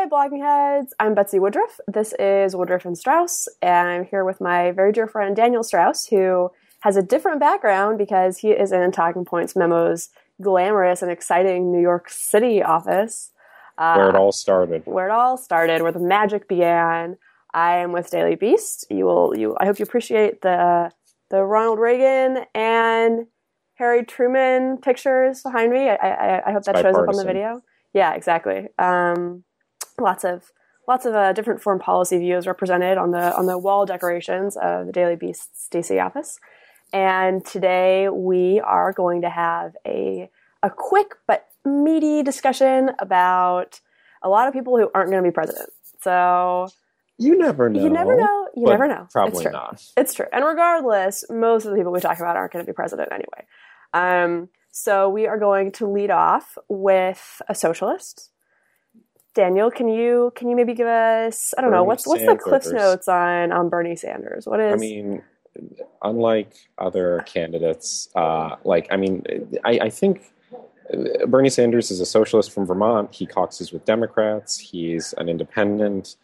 Blogging Heads. I'm Betsy Woodruff. This is Woodruff and Strauss, and I'm here with my very dear friend Daniel Strauss, who has a different background because he is in Talking Points Memo's glamorous and exciting New York City office. Where it all started. Where the magic began. I am with Daily Beast. I hope you appreciate the Ronald Reagan and Harry Truman pictures behind me. I hope that shows up on the video. Yeah, exactly. Lots of different foreign policy views represented on the wall decorations of the Daily Beast's DC office. And today we are going to have a quick but meaty discussion about a lot of people who aren't going to be president. So you never know. You never know. Probably not. It's true. And regardless, most of the people we talk about aren't going to be president anyway. So we are going to lead off with a socialist. Daniel, can you maybe give us, I don't know, what's the Cliff's Notes on Bernie Sanders? What is? I mean, unlike other candidates, I think Bernie Sanders is a socialist from Vermont. He caucuses with Democrats. He's an independent.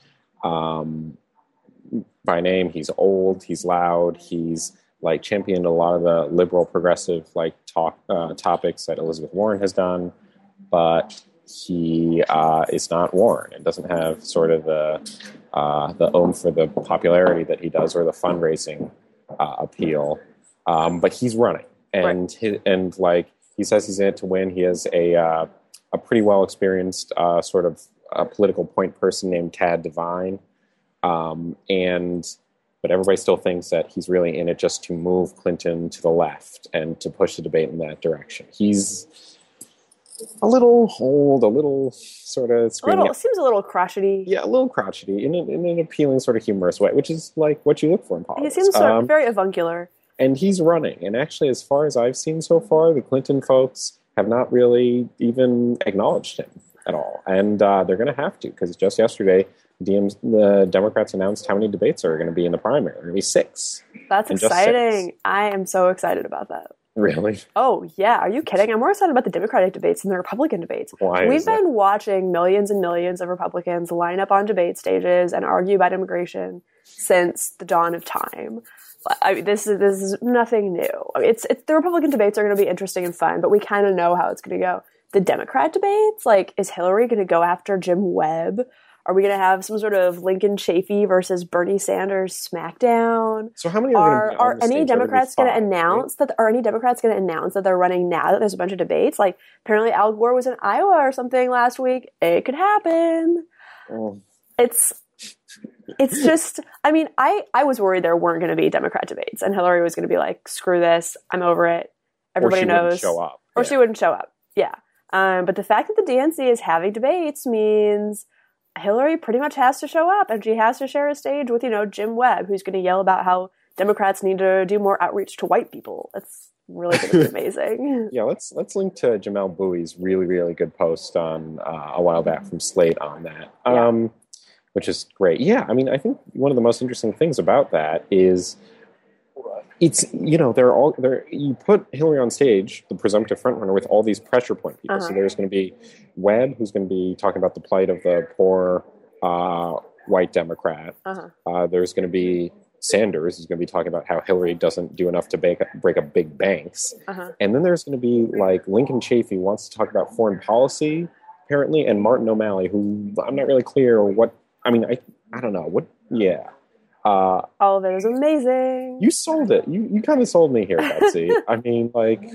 By name, he's old. He's loud. He's championed a lot of the liberal progressive topics that Elizabeth Warren has done, but he is not Warren and doesn't have sort of the oomph for the popularity that he does or the fundraising appeal. But he's running, and right. He says he's in it to win. He has a pretty well experienced sort of a political point person named Tad Devine, but everybody still thinks that he's really in it just to move Clinton to the left and to push the debate in that direction. He's a little old, a little sort of screaming. Seems a little crotchety. Yeah, a little crotchety in an appealing sort of humorous way, which is what you look for in politics. He seems sort of very avuncular. And he's running. And actually, as far as I've seen so far, the Clinton folks have not really even acknowledged him at all. And they're going to have to, because just yesterday, the Democrats announced how many debates are going to be in the primary. There are going to be 6. That's exciting. I am so excited about that. Really? Oh, yeah. Are you kidding? I'm more excited about the Democratic debates than the Republican debates. Why? We've been watching millions and millions of Republicans line up on debate stages and argue about immigration since the dawn of time. I mean, this is nothing new. I mean, the Republican debates are going to be interesting and fun, but we kind of know how it's going to go. The Democrat debates, is Hillary going to go after Jim Webb? Are we going to have some sort of Lincoln Chafee versus Bernie Sanders smackdown? So how many are any Democrats going to announce that? Are any Democrats going to announce that they're running now that there's a bunch of debates? Apparently Al Gore was in Iowa or something last week. It could happen. Oh. It's just, I mean, I was worried there weren't going to be Democrat debates and Hillary was going to be like, screw this, I'm over it. Everybody knows. Show up. Or she wouldn't show up. Yeah. But the fact that the DNC is having debates means Hillary pretty much has to show up, and she has to share a stage with, Jim Webb, who's going to yell about how Democrats need to do more outreach to white people. That's really going to be amazing. Yeah, let's link to Jamel Bouie's really, really good post on a while back from Slate on that. Yeah. Which is great. Yeah, I mean, I think one of the most interesting things about that is it's, you put Hillary on stage, the presumptive frontrunner, with all these pressure point people. Uh-huh. So there's going to be Webb, who's going to be talking about the plight of the poor white Democrat. Uh-huh. There's going to be Sanders, who's going to be talking about how Hillary doesn't do enough to break up big banks. Uh-huh. And then there's going to be Lincoln Chafee wants to talk about foreign policy, apparently, and Martin O'Malley, who I'm not really clear what. I mean, I don't know. What? Yeah. All of it is amazing. You sold it. You kind of sold me here, Betsy. I mean,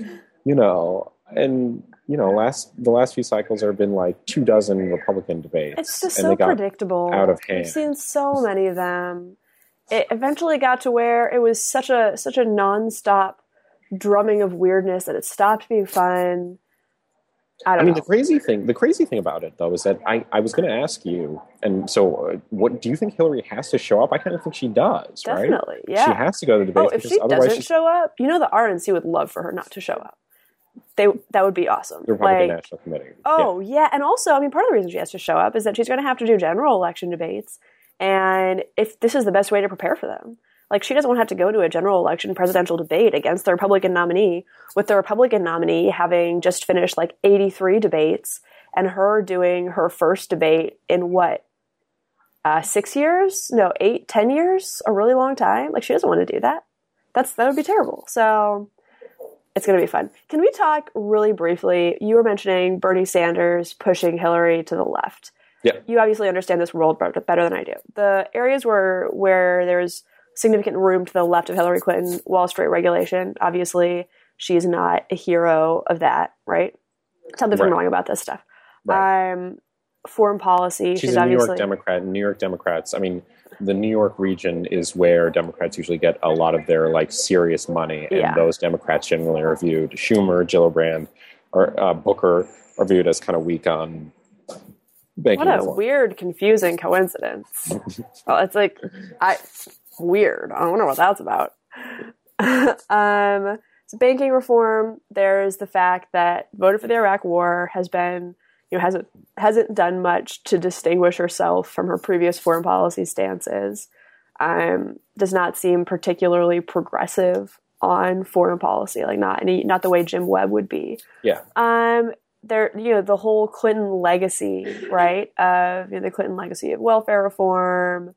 the last few cycles there have been 24 Republican debates. It's just so predictable. Out of hand. I've seen so many of them. It eventually got to where it was such a nonstop drumming of weirdness that it stopped being fun. I don't know. The crazy thing about it, though, is that I was going to ask you, and so what do you think Hillary has to show up? I kind of think she does, right? Definitely, yeah. She has to go to the debate. If she doesn't show up, the RNC would love for her not to show up. That would be awesome. The Republican National Committee. Oh, yeah. And also, part of the reason she has to show up is that she's going to have to do general election debates, and if this is the best way to prepare for them. She doesn't want to have to go to a general election presidential debate against the Republican nominee, with the Republican nominee having just finished 83 debates and her doing her first debate in what, 6 years? No, 8, 10 years? A really long time? Like, she doesn't want to do that. That would be terrible. So it's going to be fun. Can we talk really briefly? You were mentioning Bernie Sanders pushing Hillary to the left. Yeah. You obviously understand this world better than I do. The areas where there's significant room to the left of Hillary Clinton, Wall Street regulation, obviously she's not a hero of that, right? Tell me if I'm wrong about this stuff. Right. Foreign policy. She's a New York Democrat. New York Democrats, I mean, the New York region is where Democrats usually get a lot of their like serious money, and those Democrats generally are viewed. Schumer, Gillibrand, or Booker are viewed as kind of weak on banking. What a reform. weird, confusing coincidence. Well, it's like weird. I don't know what that's about. So banking reform. There's the fact that voted for the Iraq War has been. Hasn't done much to distinguish herself from her previous foreign policy stances. Does not seem particularly progressive on foreign policy, like not the way Jim Webb would be. Yeah. The whole Clinton legacy, right? The Clinton legacy of welfare reform.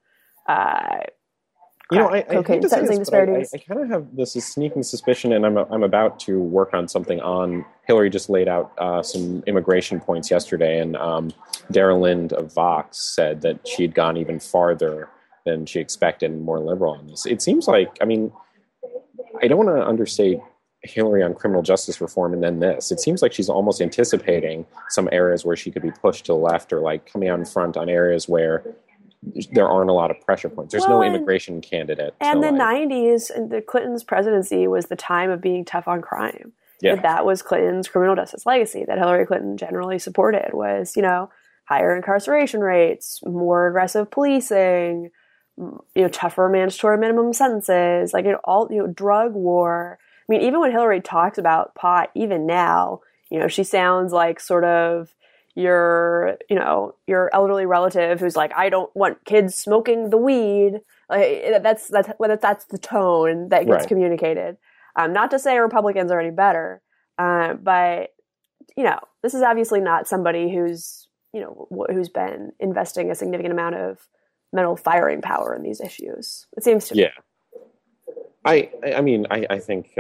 I hate to say this, but I kind of have this sneaking suspicion, and I'm about to work on something on. Hillary just laid out some immigration points yesterday, and Dara Lind of Vox said that she'd gone even farther than she expected and more liberal on this. It seems like, I mean, I don't want to understate Hillary on criminal justice reform and then this. It seems like she's almost anticipating some areas where she could be pushed to the left, or like coming out in front on areas where there aren't a lot of pressure points. There's no immigration candidate. And the 90s, and the Clinton's presidency was the time of being tough on crime. Yeah. That was Clinton's criminal justice legacy that Hillary Clinton generally supported was, higher incarceration rates, more aggressive policing, tougher mandatory minimum sentences, drug war. I mean, even when Hillary talks about pot, even now, she sounds like sort of your elderly relative who's like, I don't want kids smoking the weed. Like that's the tone that gets communicated. Not to say Republicans are any better, but this is obviously not somebody who's been investing a significant amount of mental firing power in these issues. It seems to me. Yeah. I mean, I think.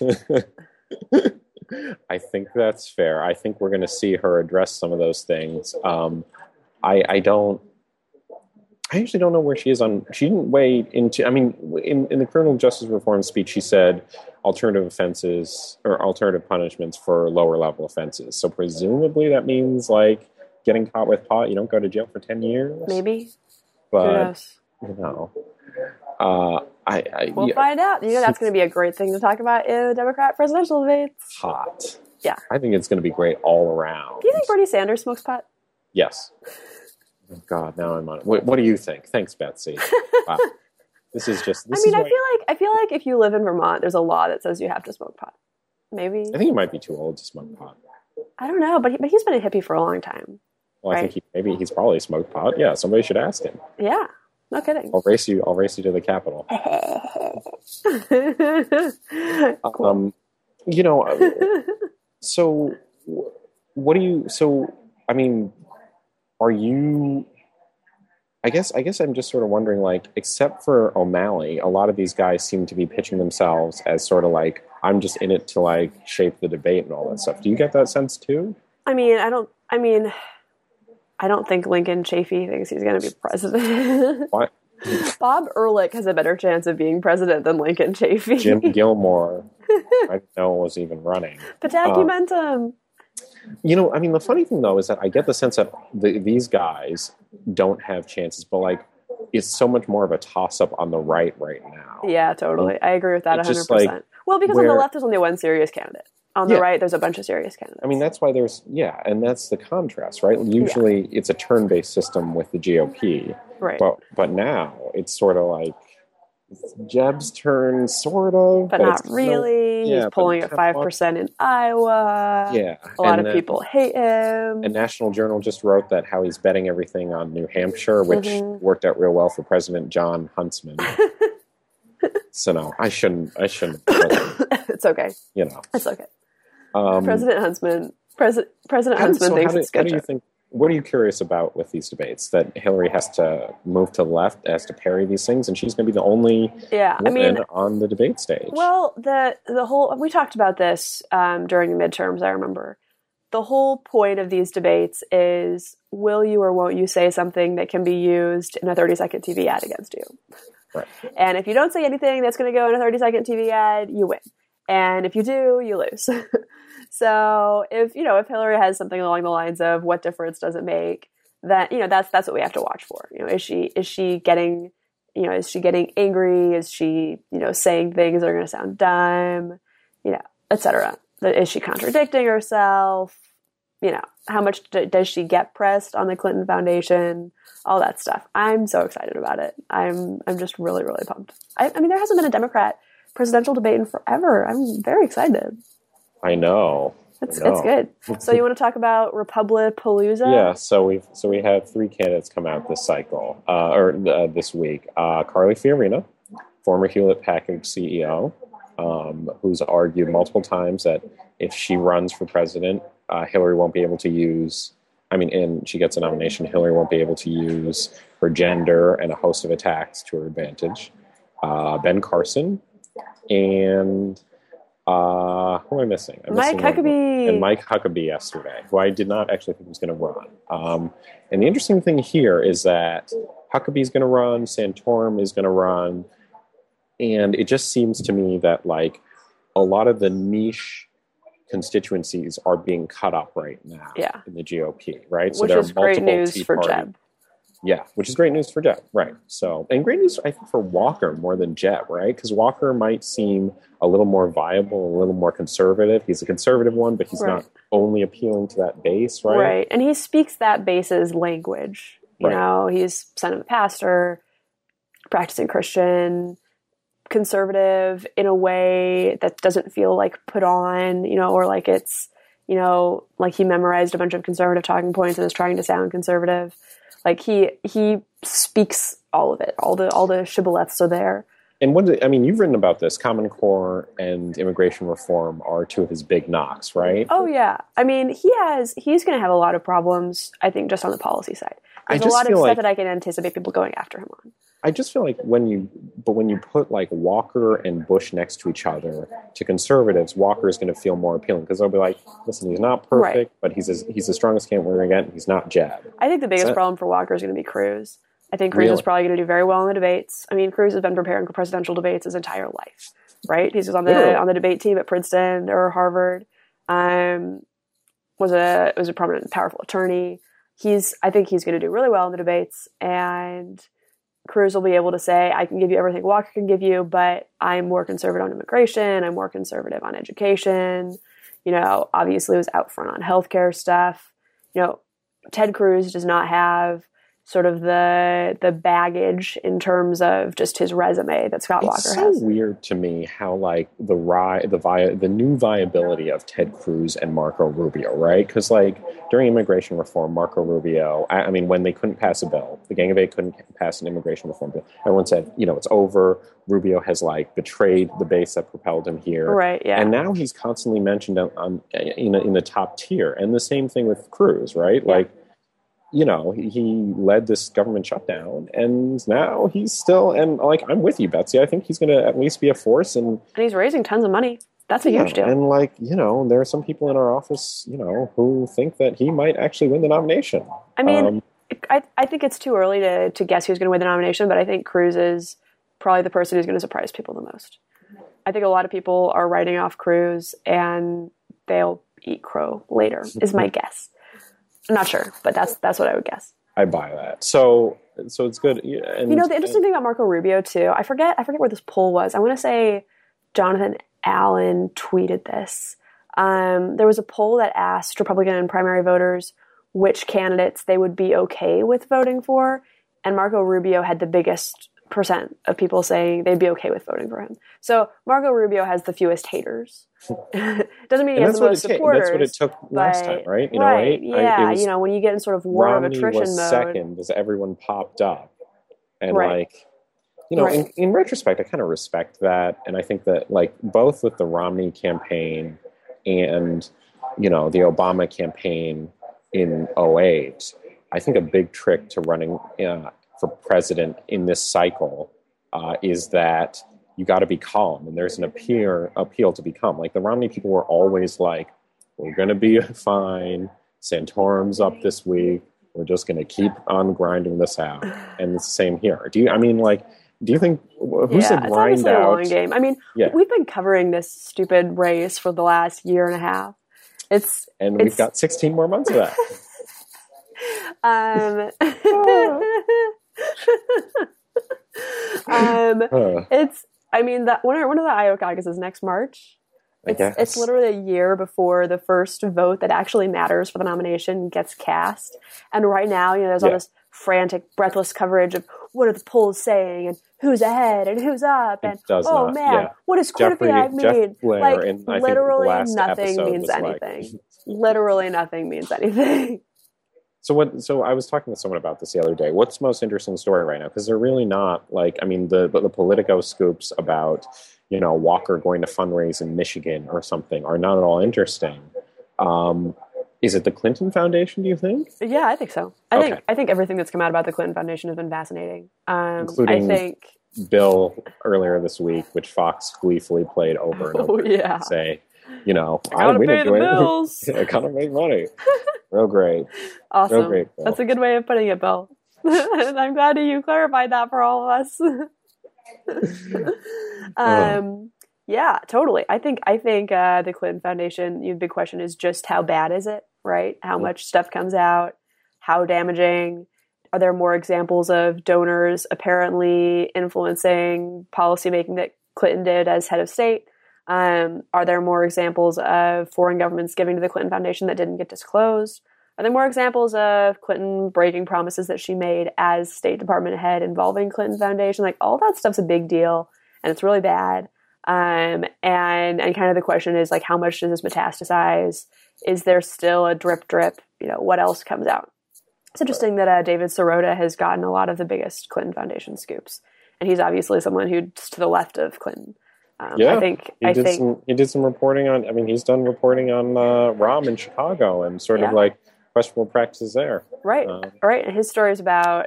I think that's fair. I think we're going to see her address some of those things. I actually don't know where she is on. She didn't weigh into. I mean, in the criminal justice reform speech, she said alternative offenses or alternative punishments for lower level offenses. So presumably that means like getting caught with pot, you don't go to jail for 10 years. Maybe. But who knows? We'll find out. That's going to be a great thing to talk about in the Democrat presidential debates. Hot. Yeah. I think it's going to be great all around. Do you think Bernie Sanders smokes pot? Yes. Oh God, now I'm on it. What do you think? Thanks, Betsy. Wow. I feel like if you live in Vermont, there's a law that says you have to smoke pot. Maybe. I think you might be too old to smoke pot. I don't know, but he's been a hippie for a long time. Well, right? I think he's probably smoked pot. Yeah, somebody should ask him. Yeah. No kidding. I'll race you to the Capitol. Cool. So what do you, I mean, are you, I guess I'm just sort of wondering, like, except for O'Malley, a lot of these guys seem to be pitching themselves as sort of like, I'm just in it to like shape the debate and all that stuff. Do you get that sense too? I don't think Lincoln Chafee thinks he's going to be president. What? Bob Ehrlich has a better chance of being president than Lincoln Chafee. Jim Gilmore, I didn't know was even running. Patacumentum. The funny thing though is that I get the sense that these guys don't have chances, but like it's so much more of a toss-up on the right now. Yeah, totally. I agree with that 100%. Like, well, because on the left there's only one serious candidate. On the right, there's a bunch of serious candidates. I mean, that's why and that's the contrast, right? Usually it's a turn-based system with the GOP. Right. But now it's sort of like Jeb's turn, sort of. But not really. He's polling at 5% in Iowa. Yeah. A lot of people hate him. And National Journal just wrote that how he's betting everything on New Hampshire, which worked out real well for President John Huntsman. So no, I shouldn't. It's okay. It's okay. President Huntsman President Huntsman thinks it's good. How do you think? What are you curious about with these debates? That Hillary has to move to the left, has to parry these things, and she's going to be the only woman on the debate stage. Well, the whole, we talked about this during the midterms, I remember. The whole point of these debates is, will you or won't you say something that can be used in a 30-second TV ad against you? Right. And if you don't say anything that's going to go in a 30-second TV ad, you win. And if you do, you lose. So if Hillary has something along the lines of, what difference does it make? That, that's what we have to watch for. Is she getting angry? Is she, saying things that are going to sound dumb? Etc. Is she contradicting herself? How much does she get pressed on the Clinton Foundation? All that stuff. I'm so excited about it. I'm just really, really pumped. I mean, there hasn't been a Democrat presidential debate in forever. I'm very excited. I know. It's good. So you want to talk about Republipalooza? Yeah. So we had 3 candidates come out this cycle, this week. Carly Fiorina, former Hewlett Packard CEO, who's argued multiple times that if she runs for president, Hillary won't be able to use. And she gets a nomination, Hillary won't be able to use her gender and a host of attacks to her advantage. Ben Carson and. Who am I missing? Mike Huckabee. And Mike Huckabee yesterday, who I did not actually think was going to run. And the interesting thing here is that Huckabee's going to run, Santorum is going to run, and it just seems to me that a lot of the niche constituencies are being cut up right now in the GOP, right? Which is great news for Jeb. Yeah, which is great news for Jeb, right? So, and great news, I think, for Walker more than Jeb, right? Because Walker might seem a little more viable, a little more conservative. He's a conservative one, but he's not only appealing to that base, right? Right, and he speaks that base's language. He's son of a pastor, practicing Christian, conservative in a way that doesn't feel put on, or it's, like he memorized a bunch of conservative talking points and is trying to sound conservative. He speaks all of it. All the shibboleths are there. And you've written about this. Common Core and immigration reform are 2 of his big knocks, right? Oh yeah. He's going to have a lot of problems, I think, just on the policy side. There's a lot of stuff that I can anticipate people going after him on. I just feel like when you put Walker and Bush next to each other, to conservatives, Walker is going to feel more appealing because they'll be like, listen, he's not perfect, but he's the strongest candidate we're going to get. He's not Jeb. I think the biggest problem for Walker is going to be Cruz. I think Cruz is probably going to do very well in the debates. Cruz has been preparing for presidential debates his entire life, right? He's on the debate team at Princeton or Harvard. Was a prominent, powerful attorney. I think he's going to do really well in the debates, and Cruz will be able to say, I can give you everything Walker can give you, but I'm more conservative on immigration. I'm more conservative on education. Obviously was out front on healthcare stuff. Ted Cruz does not have sort of the baggage in terms of just his resume that Scott Walker has. It's so weird to me how the new viability of Ted Cruz and Marco Rubio, right? Because during immigration reform, Marco Rubio, when they couldn't pass a bill, the Gang of Eight couldn't pass an immigration reform bill. Everyone said, it's over. Rubio has betrayed the base that propelled him here, right? Yeah, and now he's constantly mentioned in the top tier. And the same thing with Cruz, right? Yeah. He led this government shutdown, and now he's still, and I'm with you, Betsy. I think he's going to at least be a force, and he's raising tons of money. That's a huge deal. And there are some people in our office, who think that he might actually win the nomination. I think it's too early to guess who's going to win the nomination, but I think Cruz is probably the person who's going to surprise people the most. I think a lot of people are writing off Cruz, and they'll eat crow later, is my guess. I'm not sure, but that's what I would guess. I buy that. So it's good. And, the interesting thing about Marco Rubio too, I forget where this poll was. I want to say Jonathan Allen tweeted this. There was a poll that asked Republican primary voters which candidates they would be okay with voting for, and Marco Rubio had the biggest percent of people saying they'd be okay with voting for him. So Marco Rubio has the fewest haters. Doesn't mean he has the most supporters. That's what it took last time, right? Right. Yeah. When you get in sort of war Romney of attrition was mode. second as everyone popped up. And right. in retrospect, I kind of respect that. And I think that both with the Romney campaign and the Obama campaign in '08, I think a big trick to running for president in this cycle is that you got to be calm, and there's an appeal to be calm. Like the Romney people were always like, "We're going to be fine. Santorum's up this week. We're just going to keep on grinding this out." And it's the same here. Do you think who's the grind it's obviously out? a long game. I mean, we've been covering this stupid race for the last year and a half. We've got 16 more months of that. One of the Iowa caucuses next March. It's literally a year before the first vote that actually matters for the nomination gets cast. And right now, there's all this frantic, breathless coverage of what are the polls saying and who's ahead and who's up and what does Quinnipiac mean? Like literally nothing means anything. Literally nothing means anything. So I was talking to someone about this the other day. What's the most interesting story right now? Because they're really not the Politico scoops about Walker going to fundraise in Michigan or something are not at all interesting. Is it the Clinton Foundation, do you think? Yeah, I think so. I think everything that's come out about the Clinton Foundation has been fascinating. Including Bill earlier this week, which Fox gleefully played over and over again, say, I gotta pay the bills. I gotta make money. Real great. Awesome. Real great, Bill. That's a good way of putting it, Bill. And I'm glad you clarified that for all of us. Yeah, totally. I think the Clinton Foundation, the big question is just how bad is it, right? How much stuff comes out? How damaging? Are there more examples of donors apparently influencing policymaking that Clinton did as head of state? Are there more examples of foreign governments giving to the Clinton Foundation that didn't get disclosed? Are there more examples of Clinton breaking promises that she made as State Department head involving Clinton Foundation? Like all that stuff's a big deal and it's really bad. And kind of the question is like, how much does this metastasize? Is there still a drip? What else comes out? It's interesting that David Sirota has gotten a lot of the biggest Clinton Foundation scoops. And he's obviously someone who's to the left of Clinton. He did some reporting on. I mean, he's done reporting on Rahm in Chicago and sort of like questionable practices there. Right, right. And his story is about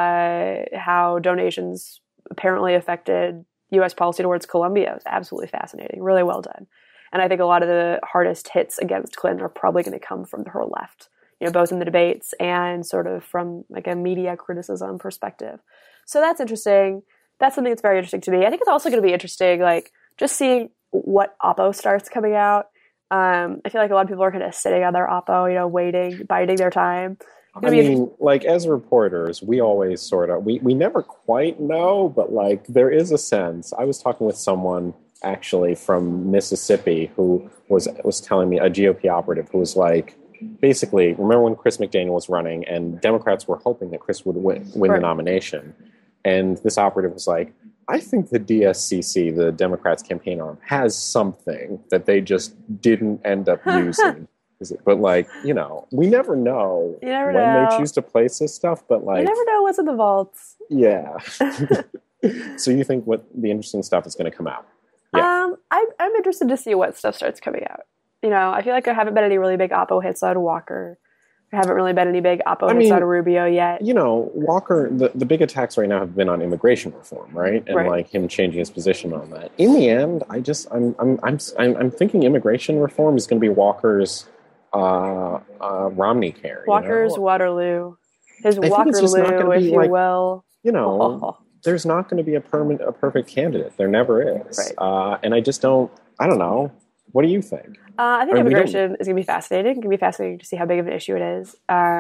how donations apparently affected U.S. policy towards Colombia. It was absolutely fascinating. Really well done. And I think a lot of the hardest hits against Clinton are probably going to come from her left. Both in the debates and sort of from like a media criticism perspective. So that's interesting. That's something that's very interesting to me. I think it's also going to be interesting, like just seeing what Oppo starts coming out. I feel like a lot of people are kind of sitting on their Oppo, waiting, biding their time. Like as reporters, we always sort of, we never quite know, but like there is a sense. I was talking with someone actually from Mississippi who was telling me, a GOP operative who was like, basically, remember when Chris McDaniel was running and Democrats were hoping that Chris would win the nomination. And this operative was like, I think the DSCC, the Democrats' campaign arm, has something that they just didn't end up using. But like, we never know they choose to place this stuff. But like, you never know what's in the vaults. Yeah. So you think what the interesting stuff is going to come out? Yeah. I'm interested to see what stuff starts coming out. I feel like there haven't been any really big Oppo hits out of Walker. There haven't really been any big Oppo hits out of Rubio yet. Walker, the big attacks right now have been on immigration reform, right? And like him changing his position on that. In the end, I'm thinking immigration reform is going to be Walker's Romney carry. Walker's Waterloo. His Walkerloo, if you will. There's not going to be a perfect candidate. There never is. Right. And I don't know. What do you think? I think immigration is going to be fascinating. It's going to be fascinating to see how big of an issue it is.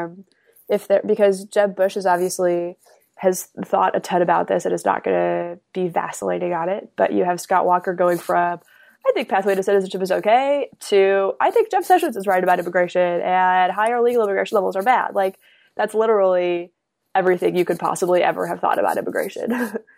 Because Jeb Bush has thought a ton about this and is not going to be vacillating on it. But you have Scott Walker going from, I think pathway to citizenship is okay, to I think Jeff Sessions is right about immigration and higher legal immigration levels are bad. Like that's literally everything you could possibly ever have thought about immigration.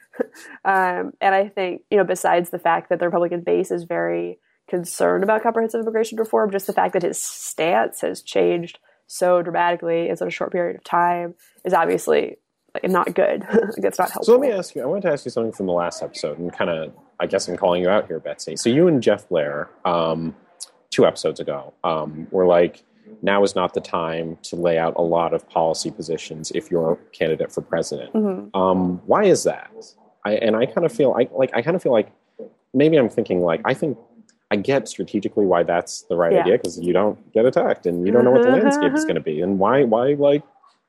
And I think, besides the fact that the Republican base is very concerned about comprehensive immigration reform, just the fact that his stance has changed so dramatically in such a short period of time is obviously not good. It's not helpful. So let me ask you, I wanted to ask you something from the last episode and kind of, I guess I'm calling you out here, Betsy. So you and Jeff Blair 2 episodes ago, were like, now is not the time to lay out a lot of policy positions if you're a candidate for president. Why is that? I kind of feel like maybe I'm thinking like, I get strategically why that's the right idea, because you don't get attacked and you don't know what the landscape is going to be, and why like,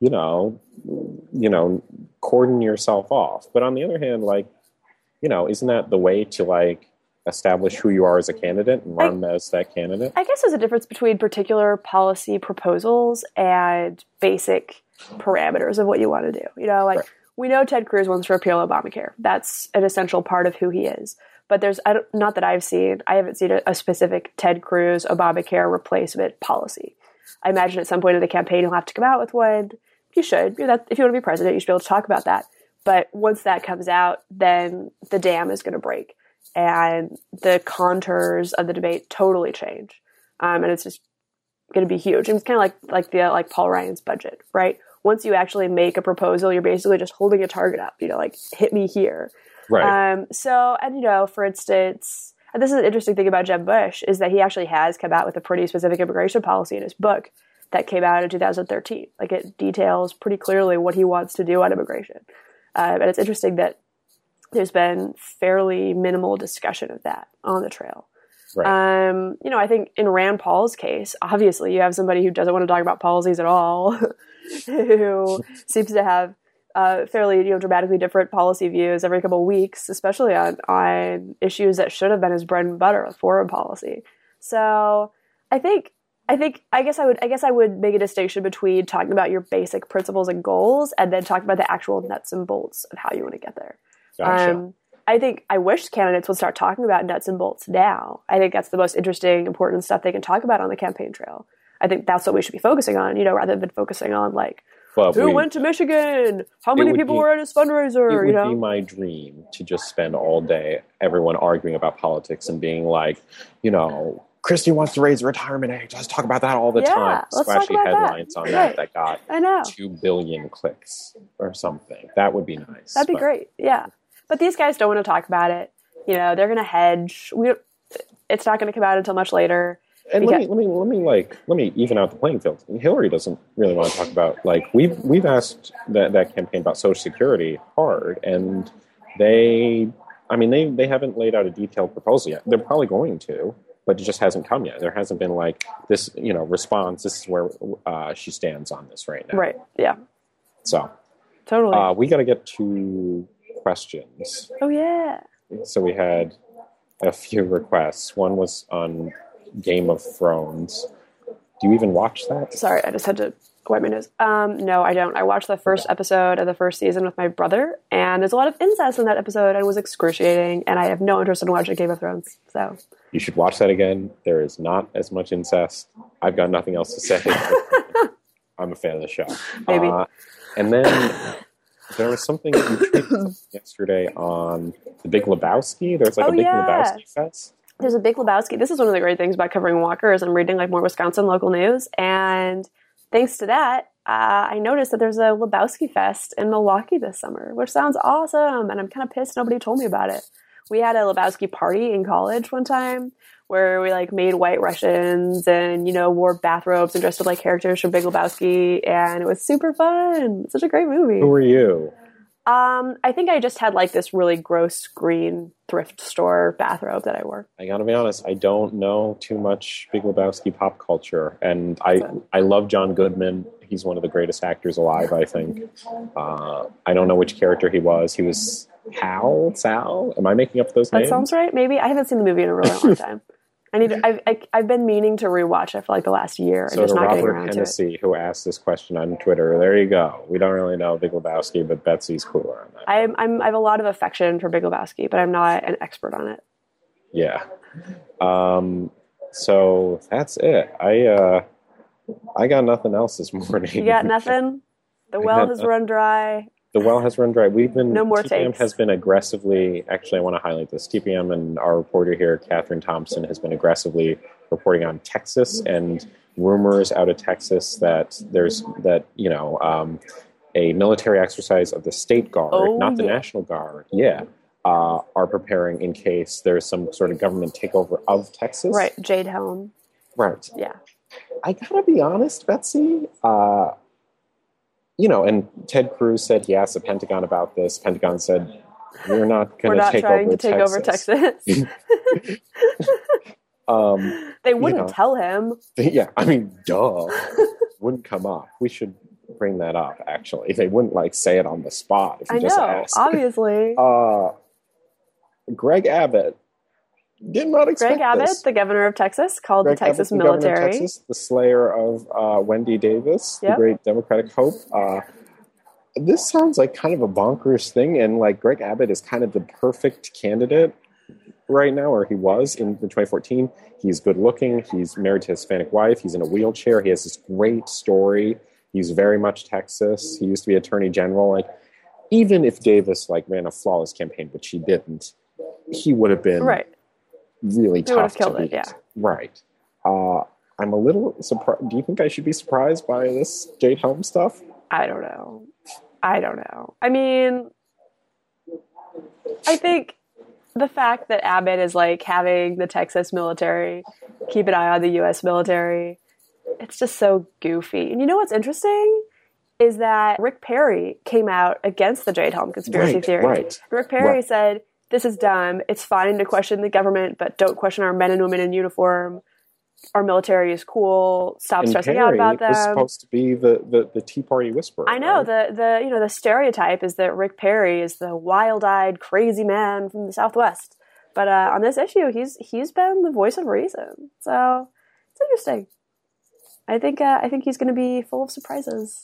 cordon yourself off. But on the other hand, like, isn't that the way to like establish who you are as a candidate and run as that candidate? I guess there's a difference between particular policy proposals and basic parameters of what you want to do. We know Ted Cruz wants to repeal Obamacare. That's an essential part of who he is. But not that I haven't seen a specific Ted Cruz Obamacare replacement policy. I imagine at some point in the campaign he'll have to come out with one. You should. If you want to be president, you should be able to talk about that. But once that comes out, then the dam is going to break. And the contours of the debate totally change. And it's just going to be huge. And it's kind of like Paul Ryan's budget, right? Once you actually make a proposal, you're basically just holding a target up, like, hit me here. Right. For instance, and this is an interesting thing about Jeb Bush, is that he actually has come out with a pretty specific immigration policy in his book that came out in 2013. Like, it details pretty clearly what he wants to do on immigration. And it's interesting that there's been fairly minimal discussion of that on the trail. Right. I think in Rand Paul's case, obviously you have somebody who doesn't want to talk about policies at all, who seems to have fairly dramatically different policy views every couple of weeks, especially on issues that should have been his bread and butter, foreign policy. So I guess I would make a distinction between talking about your basic principles and goals and then talking about the actual nuts and bolts of how you want to get there. Gotcha. I wish candidates would start talking about nuts and bolts now. I think that's the most interesting, important stuff they can talk about on the campaign trail. I think that's what we should be focusing on, rather than focusing on like, who went to Michigan? How many people were at his fundraiser? It would be my dream to just spend all day, everyone arguing about politics and being like, Christie wants to raise the retirement age. Let's talk about that all the time. Splashy headlines on that got 2 billion clicks or something. That would be nice. That'd be great. Yeah. But these guys don't want to talk about it. They're going to hedge. It's not going to come out until much later. And let me even out the playing field. Hillary doesn't really want to talk about, like, we've asked that campaign about Social Security hard, and they haven't laid out a detailed proposal yet. They're probably going to, but it just hasn't come yet. There hasn't been like this, response. This is where she stands on this right now. Right. Yeah. So totally. We got to get to questions. Oh yeah. So we had a few requests. One was on Game of Thrones. Do you even watch that? Sorry, I just had to wipe my nose. No, I don't. I watched the first episode of the first season with my brother, and there's a lot of incest in that episode, and it was excruciating, and I have no interest in watching Game of Thrones, so. You should watch that again. There is not as much incest. I've got nothing else to say. I'm a fan of the show. Maybe. And then there was something you tweeted yesterday on the Big Lebowski. There's like a Big Lebowski fest. There's a Big Lebowski. This is one of the great things about covering Walker is I'm reading like more Wisconsin local news. And thanks to that, I noticed that there's a Lebowski Fest in Milwaukee this summer, which sounds awesome. And I'm kind of pissed nobody told me about it. We had a Lebowski party in college one time where we like made White Russians and, wore bathrobes and dressed up like characters from Big Lebowski. And it was super fun. It's such a great movie. Who were you? I think I just had like this really gross green thrift store bathrobe that I wore. I gotta be honest, I don't know too much Big Lebowski pop culture, and I love John Goodman. He's one of the greatest actors alive, I think. I don't know which character he was. He was Sal? Am I making up those names? That sounds right. Maybe I haven't seen the movie in a really long time. I've been meaning to rewatch it for like the last year. So to Robert Hennessy, who asked this question on Twitter, there you go. We don't really know Big Lebowski, but Betsy's cooler on that. I have a lot of affection for Big Lebowski, but I'm not an expert on it. Yeah. So that's it. I got nothing else this morning. You got nothing? The well has run dry. The well has run dry. No more TPM takes. has been aggressively, actually I want to highlight this, TPM and our reporter here, Catherine Thompson, has been aggressively reporting on Texas and rumors out of Texas that there's, a military exercise of the State Guard, not the National Guard, are preparing in case there's some sort of government takeover of Texas. Right, Jade Helm. Right. Yeah. I gotta be honest, Betsy. And Ted Cruz said he asked the Pentagon about this. Pentagon said, "We're not going to take trying over to take over Texas. They wouldn't tell him. Yeah, I mean, duh. Wouldn't come up. We should bring that up, actually. They wouldn't, say it on the spot if you just asked. Obviously. Greg Abbott did not expect Greg Abbott, this. the governor of Texas, called Greg the Texas Abbott, military. The governor of Texas, the slayer of Wendy Davis, Yep. the great Democratic hope. This sounds like kind of a bonkers thing, and Greg Abbott is kind of the perfect candidate right now, or he was in 2014. He's good looking. He's married to a Hispanic wife. He's in a wheelchair. He has this great story. He's very much Texas. He used to be attorney general. Even if Davis ran a flawless campaign, which he didn't, he would have been really tough to beat. Yeah. Right. I'm a little surprised. Do you think I should be surprised by this Jade Helm stuff? I don't know. I mean, I think the fact that Abbott is having the Texas military keep an eye on the U.S. military, it's just so goofy. And you know what's interesting is that Rick Perry came out against the Jade Helm conspiracy theory. Right. Rick Perry said, "This is dumb. It's fine to question the government, but don't question our men and women in uniform. Our military is cool. Stop stressing out about them." Was supposed to be the Tea Party whisperer. I know. Right? The stereotype is that Rick Perry is the wild-eyed, crazy man from the Southwest. But on this issue, he's been the voice of reason. So it's interesting. I think he's going to be full of surprises.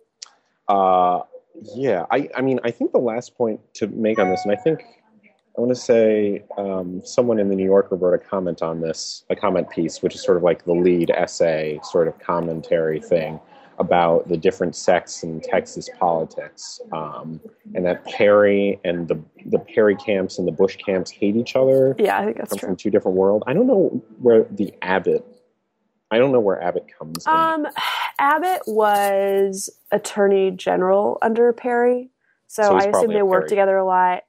Yeah. I mean, I think the last point to make on this, and I want to say someone in the New Yorker wrote a comment on this, a comment piece, which is sort of like the lead essay sort of commentary thing about the different sects in Texas politics, and that Perry and the Perry camps and the Bush camps hate each other. Yeah, I think that's true. From two different worlds. I don't know where Abbott comes in. Abbott was attorney general under Perry, so I assume they worked together a lot.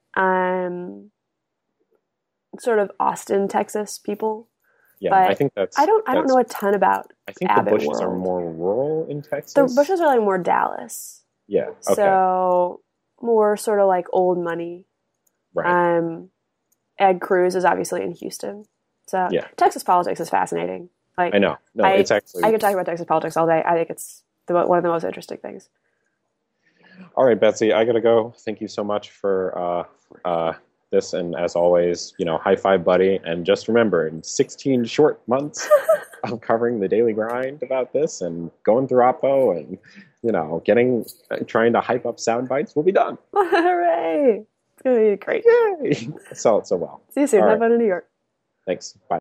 Sort of Austin, Texas people. Yeah, but I think that's. I don't know a ton about. I think Abbott the Bushes world. are more rural in Texas. The Bushes are more Dallas. Yeah. Okay. So more sort of old money. Right. Ed Cruz is obviously in Houston. So Texas politics is fascinating. I know. No, it's actually. I could talk about Texas politics all day. I think it's one of the most interesting things. All right, Betsy, I gotta go. Thank you so much for this, and as always, high five, buddy. And just remember, in 16 short months of covering the daily grind about this and going through Oppo and trying to hype up sound bites, we'll be done. Hooray! It's gonna be great. Yay! Sell it so well. See you soon. All Have right. fun in New York. Thanks. Bye.